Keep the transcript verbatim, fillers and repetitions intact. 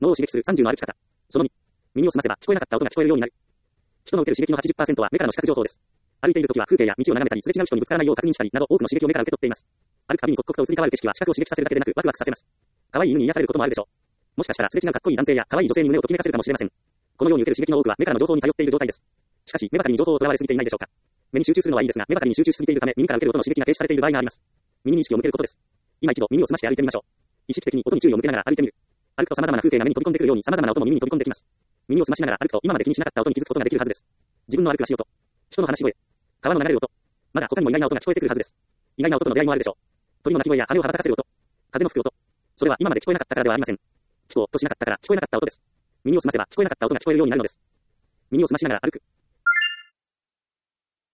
脳を刺激するさんじゅうの歩き方。そのに、耳を澄ませば聞こえなかった音が聞こえるようになる。人の受ける刺激の はちじゅっパーセント は目からの視覚情報です。歩いているときは風景や道を眺めたり、すれ違う人にぶつからないよう確認したりなど多くの刺激を目から受け取っています。歩くたびに刻々と移り変わる景色は視覚を刺激させるだけでなくワクワクさせます。可愛い犬に癒されることもあるでしょう。もしかしたらすれ違うかっこいい男性や可愛い女性に胸をときめかせるかもしれません。このように受ける刺激の多くは目からの情報に頼っている状態です。しかし目ばかりに情報をとらわれすぎていないでしょうか。目に集中するのはいいですが、目ばかりに集中しすぎているため耳から受ける音の刺激が停止されている場合があります。耳に意識を向けることです。今一度耳を澄まして歩いてみましょう。意識的に音に注意を向けながら歩いてみる。歩くと様々な風景が目に飛び込んでくるように様々な音も耳に飛び込んできます。耳を澄ましながら歩くと今まで気にしなかった音に気づくことができるはずです。自分の歩く足音、人の話し声、川の流れる音、まだ他にも意外な音が聞こえてくるはずです。意外な音との出会いもあるでしょう。鳥の鳴き声や羽を羽ばたかせる音、風の吹く音。それは今まで聞こえなかったからではありません。聞こうとしなかったから聞こえなかった音です。耳を澄ませば聞こえなかった音が聞こえるようになるのです。耳を澄ましながら歩く。